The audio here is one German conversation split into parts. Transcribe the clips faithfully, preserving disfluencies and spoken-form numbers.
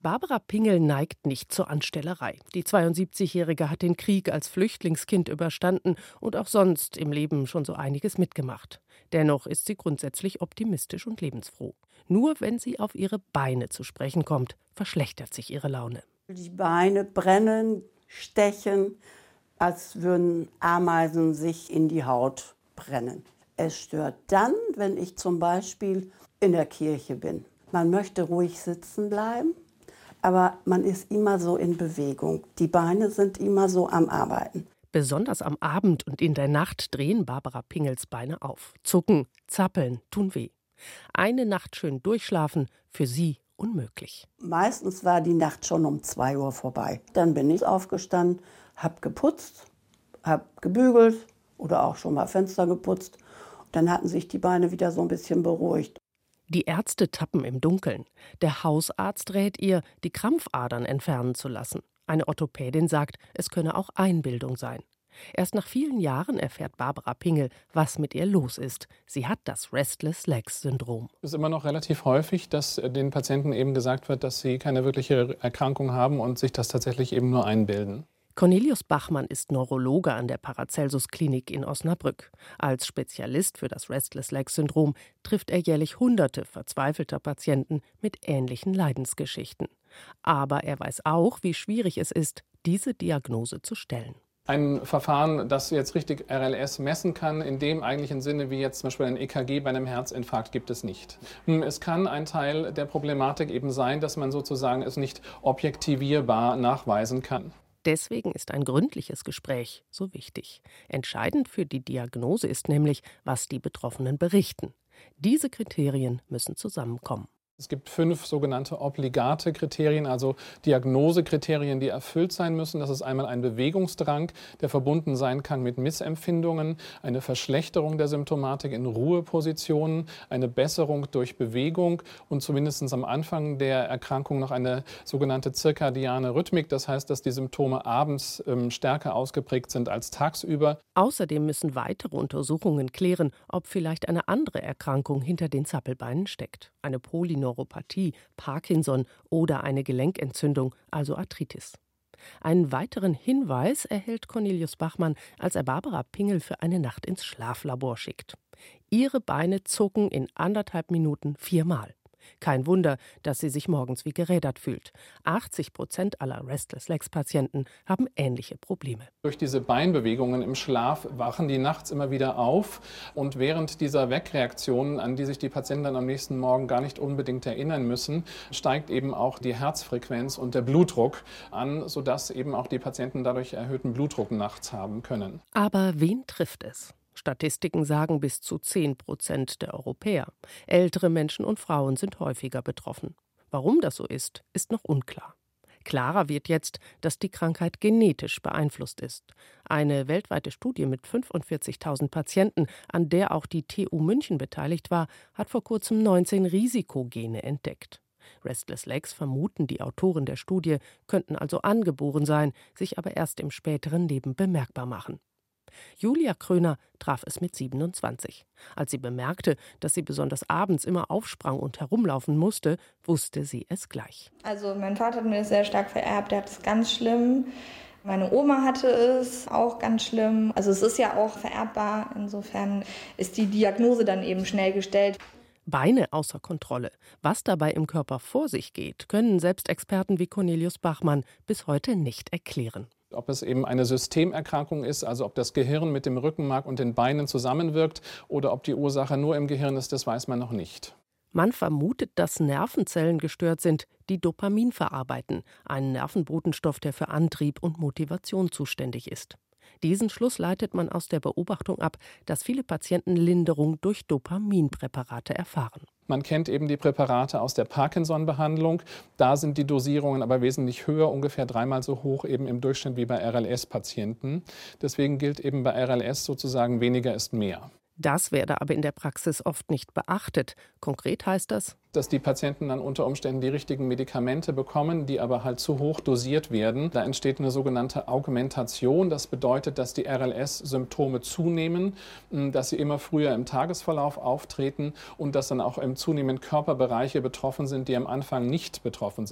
Barbara Pingel neigt nicht zur Anstellerei. Die zweiundsiebzigjährige hat den Krieg als Flüchtlingskind überstanden und auch sonst im Leben schon so einiges mitgemacht. Dennoch ist sie grundsätzlich optimistisch und lebensfroh. Nur wenn sie auf ihre Beine zu sprechen kommt, verschlechtert sich ihre Laune. Die Beine brennen, stechen, als würden Ameisen sich in die Haut brennen. Es stört dann, wenn ich zum Beispiel in der Kirche bin. Man möchte ruhig sitzen bleiben, aber man ist immer so in Bewegung. Die Beine sind immer so am Arbeiten. Besonders am Abend und in der Nacht drehen Barbara Pingels Beine auf. Zucken, zappeln, tun weh. Eine Nacht schön durchschlafen, für sie unmöglich. Meistens war die Nacht schon um zwei Uhr vorbei. Dann bin ich aufgestanden, habe geputzt, habe gebügelt oder auch schon mal Fenster geputzt. Dann hatten sich die Beine wieder so ein bisschen beruhigt. Die Ärzte tappen im Dunkeln. Der Hausarzt rät ihr, die Krampfadern entfernen zu lassen. Eine Orthopädin sagt, es könne auch Einbildung sein. Erst nach vielen Jahren erfährt Barbara Pingel, was mit ihr los ist. Sie hat das Restless-Legs-Syndrom. Es ist immer noch relativ häufig, dass den Patienten eben gesagt wird, dass sie keine wirkliche Erkrankung haben und sich das tatsächlich eben nur einbilden. Cornelius Bachmann ist Neurologe an der Paracelsus-Klinik in Osnabrück. Als Spezialist für das Restless-Legs-Syndrom trifft er jährlich Hunderte verzweifelter Patienten mit ähnlichen Leidensgeschichten. Aber er weiß auch, wie schwierig es ist, diese Diagnose zu stellen. Ein Verfahren, das jetzt richtig R L S messen kann, in dem eigentlichen Sinne wie jetzt zum Beispiel ein E K G bei einem Herzinfarkt, gibt es nicht. Es kann ein Teil der Problematik eben sein, dass man sozusagen es nicht objektivierbar nachweisen kann. Deswegen ist ein gründliches Gespräch so wichtig. Entscheidend für die Diagnose ist nämlich, was die Betroffenen berichten. Diese Kriterien müssen zusammenkommen. Es gibt fünf sogenannte obligate Kriterien, also Diagnosekriterien, die erfüllt sein müssen. Das ist einmal ein Bewegungsdrang, der verbunden sein kann mit Missempfindungen, eine Verschlechterung der Symptomatik in Ruhepositionen, eine Besserung durch Bewegung und zumindest am Anfang der Erkrankung noch eine sogenannte zirkadiane Rhythmik. Das heißt, dass die Symptome abends ähm, stärker ausgeprägt sind als tagsüber. Außerdem müssen weitere Untersuchungen klären, ob vielleicht eine andere Erkrankung hinter den Zappelbeinen steckt. Eine Polyneuropathie, Parkinson oder eine Gelenkentzündung, also Arthritis. Einen weiteren Hinweis erhält Cornelius Bachmann, als er Barbara Pingel für eine Nacht ins Schlaflabor schickt. Ihre Beine zucken in anderthalb Minuten viermal. Kein Wunder, dass sie sich morgens wie gerädert fühlt. achtzig Prozent aller Restless-Legs-Patienten haben ähnliche Probleme. Durch diese Beinbewegungen im Schlaf wachen die nachts immer wieder auf. Und während dieser Wegreaktionen, an die sich die Patienten dann am nächsten Morgen gar nicht unbedingt erinnern müssen, steigt eben auch die Herzfrequenz und der Blutdruck an, sodass eben auch die Patienten dadurch erhöhten Blutdruck nachts haben können. Aber wen trifft es? Statistiken sagen bis zu zehn Prozent der Europäer. Ältere Menschen und Frauen sind häufiger betroffen. Warum das so ist, ist noch unklar. Klarer wird jetzt, dass die Krankheit genetisch beeinflusst ist. Eine weltweite Studie mit fünfundvierzigtausend Patienten, an der auch die T U München beteiligt war, hat vor kurzem neunzehn Risikogene entdeckt. Restless Legs, vermuten die Autoren der Studie, könnten also angeboren sein, sich aber erst im späteren Leben bemerkbar machen. Julia Kröner traf es mit siebenundzwanzig. Als sie bemerkte, dass sie besonders abends immer aufsprang und herumlaufen musste, wusste sie es gleich. Also mein Vater hat mir das sehr stark vererbt, der hat es ganz schlimm. Meine Oma hatte es auch ganz schlimm. Also es ist ja auch vererbbar, insofern ist die Diagnose dann eben schnell gestellt. Beine außer Kontrolle. Was dabei im Körper vor sich geht, können selbst Experten wie Cornelius Bachmann bis heute nicht erklären. Ob es eben eine Systemerkrankung ist, also ob das Gehirn mit dem Rückenmark und den Beinen zusammenwirkt oder ob die Ursache nur im Gehirn ist, das weiß man noch nicht. Man vermutet, dass Nervenzellen gestört sind, die Dopamin verarbeiten, einen Nervenbotenstoff, der für Antrieb und Motivation zuständig ist. Diesen Schluss leitet man aus der Beobachtung ab, dass viele Patienten Linderung durch Dopaminpräparate erfahren. Man kennt eben die Präparate aus der Parkinson-Behandlung. Da sind die Dosierungen aber wesentlich höher, ungefähr dreimal so hoch eben im Durchschnitt wie bei R L S-Patienten. Deswegen gilt eben bei R L S sozusagen, weniger ist mehr. Das werde aber in der Praxis oft nicht beachtet. Konkret heißt das, dass die Patienten dann unter Umständen die richtigen Medikamente bekommen, die aber halt zu hoch dosiert werden. Da entsteht eine sogenannte Augmentation. Das bedeutet, dass die R L S-Symptome zunehmen, dass sie immer früher im Tagesverlauf auftreten und dass dann auch im zunehmend Körperbereiche betroffen sind, die am Anfang nicht betroffen sind.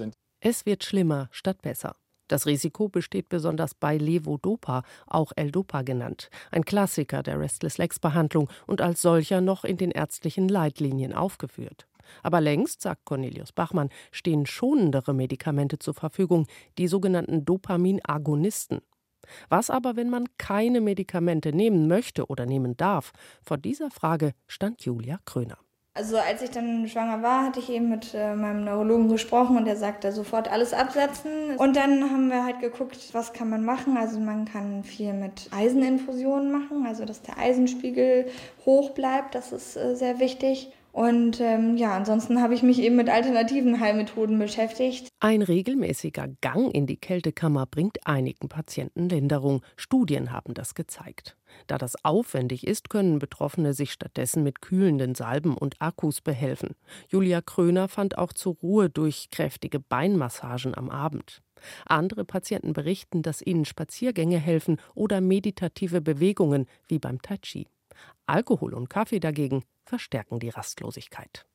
Es wird schlimmer statt besser. Das Risiko besteht besonders bei Levodopa, auch L-Dopa genannt, ein Klassiker der Restless-Legs-Behandlung und als solcher noch in den ärztlichen Leitlinien aufgeführt. Aber längst, sagt Cornelius Bachmann, stehen schonendere Medikamente zur Verfügung, die sogenannten Dopaminagonisten. Was aber, wenn man keine Medikamente nehmen möchte oder nehmen darf? Vor dieser Frage stand Julia Kröner. Also als ich dann schwanger war, hatte ich eben mit äh, meinem Neurologen gesprochen und der sagte sofort alles absetzen. Und dann haben wir halt geguckt, was kann man machen. Also man kann viel mit Eiseninfusionen machen, also dass der Eisenspiegel hoch bleibt, das ist äh, sehr wichtig. Und ähm, ja, ansonsten habe ich mich eben mit alternativen Heilmethoden beschäftigt. Ein regelmäßiger Gang in die Kältekammer bringt einigen Patienten Linderung. Studien haben das gezeigt. Da das aufwendig ist, können Betroffene sich stattdessen mit kühlenden Salben und Akkus behelfen. Julia Kröner fand auch zur Ruhe durch kräftige Beinmassagen am Abend. Andere Patienten berichten, dass ihnen Spaziergänge helfen oder meditative Bewegungen wie beim Tai Chi. Alkohol und Kaffee dagegen verstärken die Rastlosigkeit.